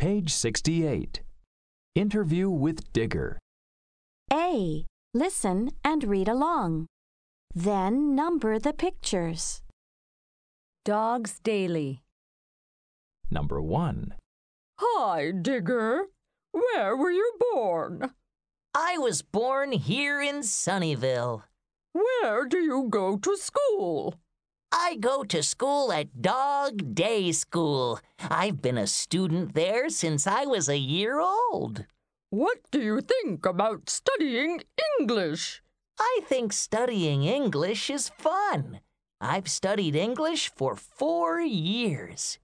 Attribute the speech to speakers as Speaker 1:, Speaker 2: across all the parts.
Speaker 1: Page 68. Interview with Digger.
Speaker 2: A. Listen and read along. Then number the pictures.
Speaker 3: Dogs Daily.
Speaker 1: Number 1.
Speaker 4: Hi, Digger. Where were you born?
Speaker 5: I was born here in Sunnyvale.
Speaker 4: Where do you go to school?
Speaker 5: I go to school at Dog Day School. I've been a student there since I was a year old.
Speaker 4: What do you think about studying English?
Speaker 5: I think studying English is fun. I've studied English for 4 years.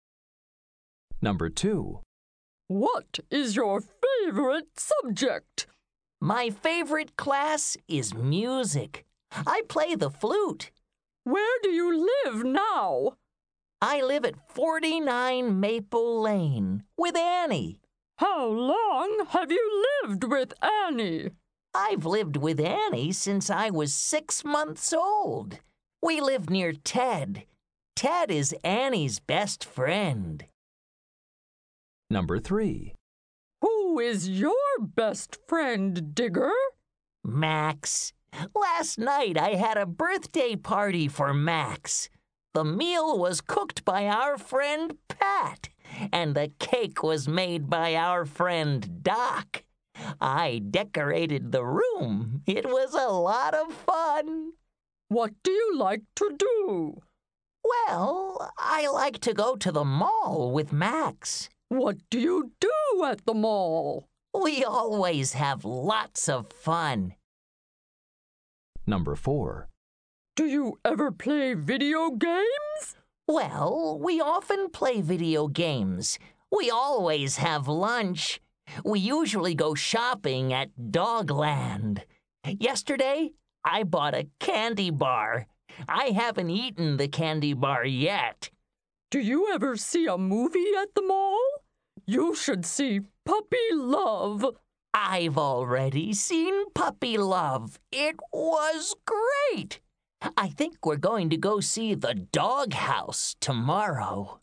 Speaker 1: Number 2.
Speaker 4: What is your favorite subject?
Speaker 5: My favorite class is music. I play the flute.
Speaker 4: Where do you live now?
Speaker 5: I live at 49 Maple Lane with Annie.
Speaker 4: How long have you lived with Annie?
Speaker 5: I've lived with Annie since I was 6 months old. We live near Ted. Ted is Annie's best friend.
Speaker 1: Number 3.
Speaker 4: Who is your best friend, Digger?
Speaker 5: Max. Last night I had a birthday party for Max. The meal was cooked by our friend Pat, and the cake was made by our friend Doc. I decorated the room. It was a lot of fun.
Speaker 4: What do you like to do?
Speaker 5: Well, I like to go to the mall with Max.
Speaker 4: What do you do at the mall?
Speaker 5: We always have lots of fun.
Speaker 1: Number 4.
Speaker 4: Do you ever play video games?
Speaker 5: Well, we often play video games. We always have lunch. We usually go shopping at Dogland. Yesterday, I bought a candy bar. I haven't eaten the candy bar yet.
Speaker 4: Do you ever see a movie at the mall? You should see Puppy Love.
Speaker 5: I've already seen Puppy Love. It was great. I think we're going to go see The Doghouse tomorrow.